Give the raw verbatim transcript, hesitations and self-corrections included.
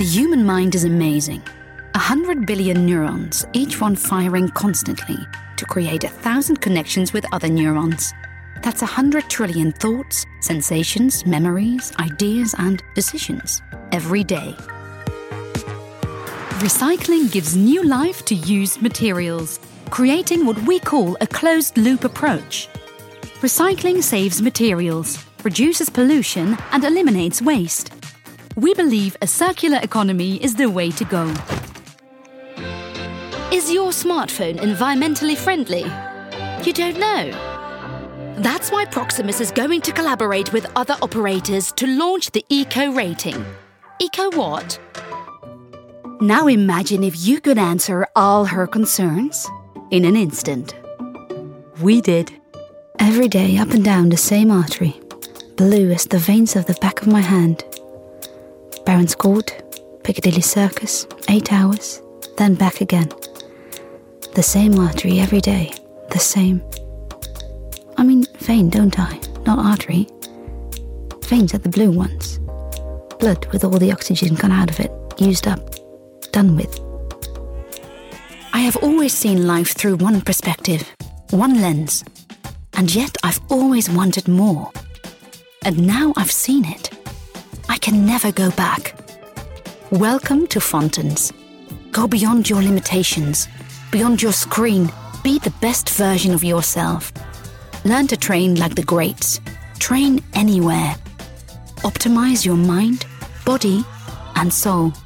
The human mind is amazing. A hundred billion neurons, each one firing constantly to create a thousand connections with other neurons. That's a hundred trillion thoughts, sensations, memories, ideas, and decisions every day. Recycling gives new life to used materials, creating what we call a closed-loop approach. Recycling saves materials, reduces pollution, and eliminates waste. We believe a circular economy is the way to go. Is your smartphone environmentally friendly? You don't know? That's why Proximus is going to collaborate with other operators to launch the Eco Rating. Eco what? Now imagine if you could answer all her concerns in an instant. We did. Every day up and down the same artery, blue as the veins of the back of my hand. Barons Court, Piccadilly Circus, eight hours, then back again. The same artery every day, the same. I mean vein, don't I? Not artery. Veins are the blue ones. Blood with all the oxygen gone out of it, used up, done with. I have always seen life through one perspective, one lens. And yet I've always wanted more. And now I've seen it. I can never go back. Welcome to Fontons. Go beyond your limitations, beyond your screen. Be the best version of yourself. Learn to train like the greats. Train anywhere. Optimize your mind, body, and soul.